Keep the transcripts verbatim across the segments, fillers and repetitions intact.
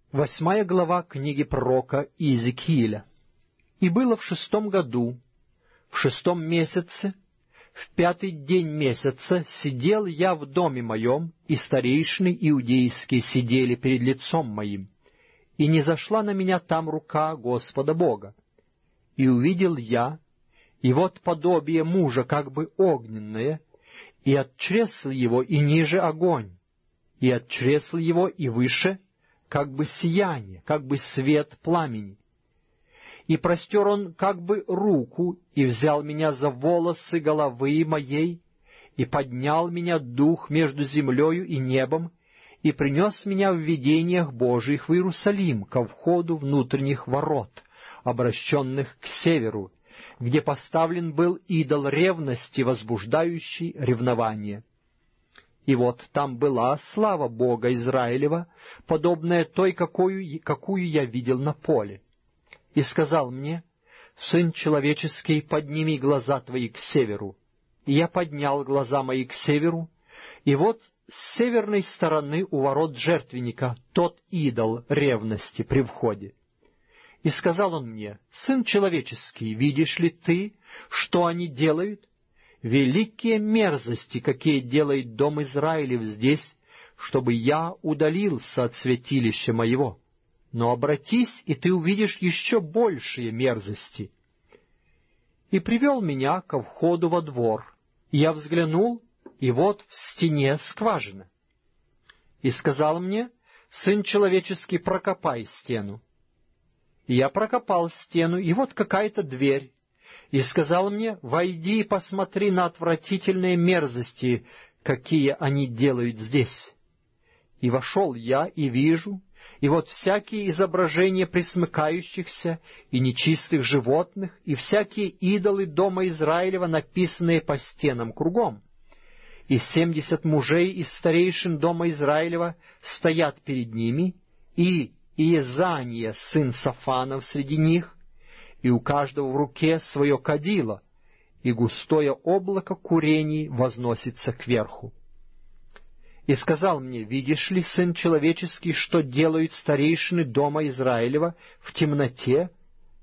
Восьмая глава книги пророка Иезекииля. «И было в шестом году, в шестом месяце, в пятый день месяца, сидел я в доме моем, и старейшины иудейские сидели перед лицом моим, и не зашла на меня там рука Господа Бога. И увидел я, и вот подобие мужа как бы огненное, и от чресл его и ниже огонь, и от чресл его и выше как бы сияние, как бы свет пламени. И простер он как бы руку, и взял меня за волосы головы моей, и поднял меня дух между землею и небом, и принес меня в видениях Божиих в Иерусалим, ко входу внутренних ворот, обращенных к северу, где поставлен был идол ревности, возбуждающий ревнование. И вот там была слава Бога Израилева, подобная той, какую, какую я видел на поле. И сказал мне: «Сын человеческий, подними глаза твои к северу». И я поднял глаза мои к северу, и вот с северной стороны у ворот жертвенника тот идол ревности при входе. И сказал он мне: «Сын человеческий, видишь ли ты, что они делают? Великие мерзости, какие делает дом Израилев здесь, чтобы я удалился от святилища моего. Но обратись, и ты увидишь еще большие мерзости». И привел меня ко входу во двор, и я взглянул, и вот в стене скважина. И сказал мне: «Сын человеческий, прокопай стену». И я прокопал стену, и вот какая-то дверь. И сказал мне: «Войди и посмотри на отвратительные мерзости, какие они делают здесь». И вошел я, и вижу, и вот всякие изображения пресмыкающихся и нечистых животных, и всякие идолы дома Израилева, написанные по стенам кругом. И семьдесят мужей из старейшин дома Израилева стоят перед ними, и Иезания, сын Сафанов, среди них, и у каждого в руке свое кадило, и густое облако курений возносится кверху. И сказал мне: «Видишь ли, сын человеческий, что делают старейшины дома Израилева в темноте,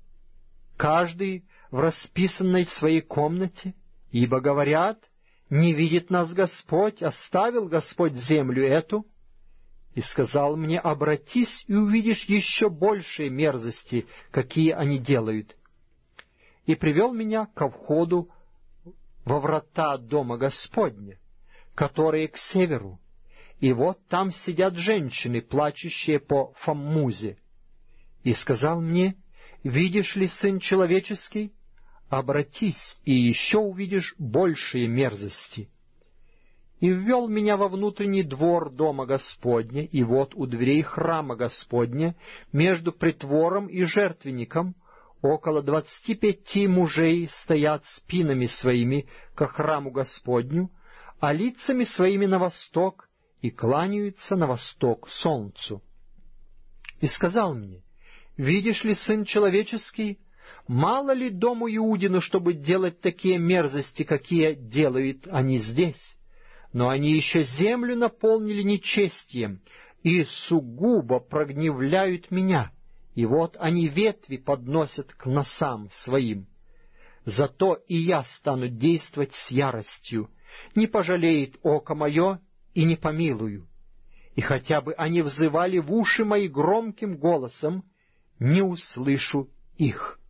каждый в расписанной в своей комнате? Ибо говорят: не видит нас Господь, оставил Господь землю эту». И сказал мне: «Обратись, и увидишь еще большие мерзости, какие они делают». И привел меня ко входу во врата дома Господня, которые к северу. И вот там сидят женщины, плачущие по Фаммузе. И сказал мне: «Видишь ли, сын человеческий? Обратись, и еще увидишь большие мерзости». И ввел меня во внутренний двор дома Господня, и вот у дверей храма Господня, между притвором и жертвенником, около двадцати пяти мужей стоят спинами своими ко храму Господню, а лицами своими на восток, и кланяются на восток солнцу. И сказал мне: «Видишь ли, сын человеческий, мало ли дому Иудину, чтобы делать такие мерзости, какие делают они здесь? Но они еще землю наполнили нечестием и сугубо прогневляют меня, и вот они ветви подносят к носам своим. Зато и я стану действовать с яростью, не пожалеет око мое и не помилую. И хотя бы они взывали в уши мои громким голосом, не услышу их».